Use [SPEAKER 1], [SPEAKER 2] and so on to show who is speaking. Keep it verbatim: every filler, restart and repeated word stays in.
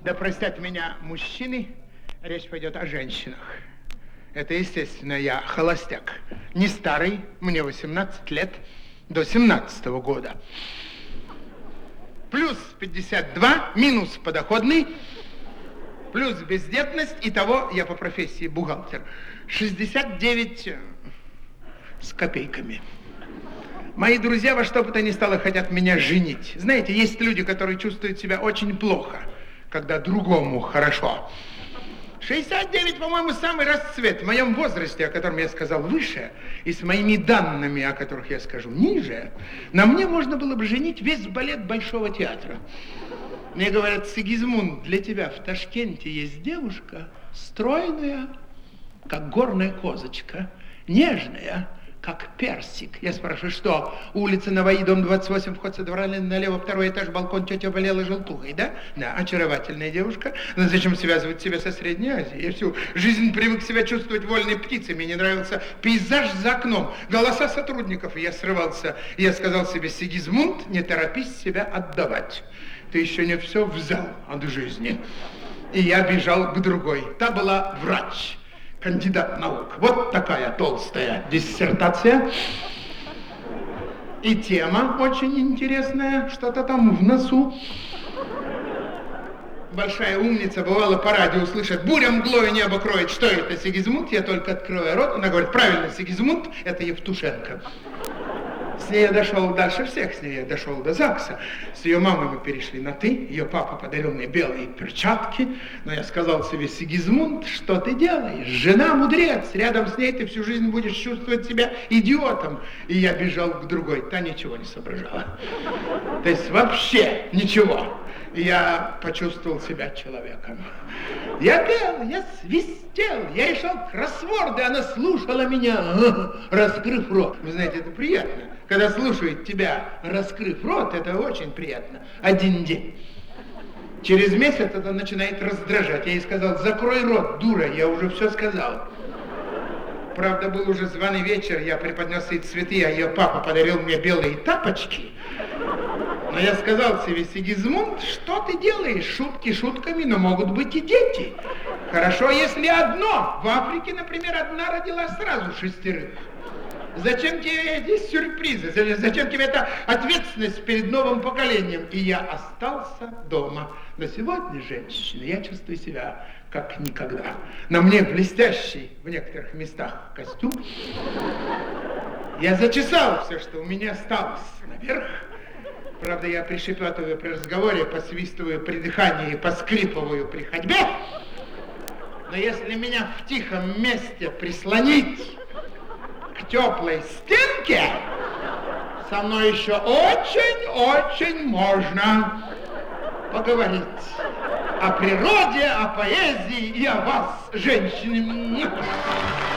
[SPEAKER 1] Да простят меня мужчины, речь пойдет о женщинах. Это, естественно, я холостяк. Не старый, мне восемнадцать лет, до семнадцатого года. Плюс пятьдесят два, минус подоходный, плюс бездетность. Итого я по профессии бухгалтер. шестьдесят девять с копейками. Мои друзья во что бы то ни стало хотят меня женить. Знаете, есть люди, которые чувствуют себя очень плохо, когда другому хорошо. шестьдесят девять, по-моему, самый расцвет. В моем возрасте, о котором я сказал выше, и с моими данными, о которых я скажу ниже, на мне можно было бы женить весь балет Большого театра. Мне говорят: Сигизмунд, для тебя в Ташкенте есть девушка, стройная, как горная козочка, нежная, как персик. Я спрашиваю, что? Улица Наваи, дом двадцать восемь, вход со двора налево, второй этаж, балкон, тетя болела желтухой, да? Да, очаровательная девушка. Но зачем связывать себя со Средней Азией? Я всю жизнь привык себя чувствовать вольной птицей. Мне не нравился пейзаж за окном, голоса сотрудников. И я срывался. И я сказал себе: Сигизмунд, не торопись себя отдавать. Ты еще не все взял от жизни. И я бежал к другой. Та была врач. Кандидат наук. Вот такая толстая диссертация. И тема очень интересная, что-то там в носу. Большая умница, бывало по радио услышит: буря мглою небо кроет. Что это, Сигизмунд? Я только открою рот. Она говорит: правильно, Сигизмунд, это Евтушенко. С ней я дошел дальше всех, с ней я дошел до ЗАГСа. С ее мамой мы перешли на «ты». Ее папа подарил мне белые перчатки. Но я сказал себе: Сигизмунд, что ты делаешь? Жена мудрец. Рядом с ней ты всю жизнь будешь чувствовать себя идиотом. И я бежал к другой. Та ничего не соображала. То есть вообще ничего. И я почувствовал себя человеком. Я пел, я свистел, я решал кроссворды, она слушала меня, раскрыв рот. Вы знаете, это приятно. Когда слушают тебя, раскрыв рот, это очень приятно. Один день. Через месяц это начинает раздражать. Я ей сказал: закрой рот, дура, я уже все сказал. Правда, был уже званый вечер, я преподнес ей цветы, а ее папа подарил мне белые тапочки. Но я сказал себе: Сигизмунд, что ты делаешь? Шутки шутками, но могут быть и дети. Хорошо, если одно. В Африке, например, одна родила сразу шестерых. Зачем тебе эти сюрпризы? Зачем тебе эта ответственность перед новым поколением? И я остался дома. Но сегодня, женщины, я чувствую себя как никогда. На мне блестящий в некоторых местах костюм. Я зачесал все, что у меня осталось, наверх. Правда, я пришепетываю при разговоре, посвистываю при дыхании, поскрипываю при ходьбе. Но если меня в тихом месте прислонить к теплой стенке, со мной еще очень-очень можно поговорить о природе, о поэзии и о вас, женщины.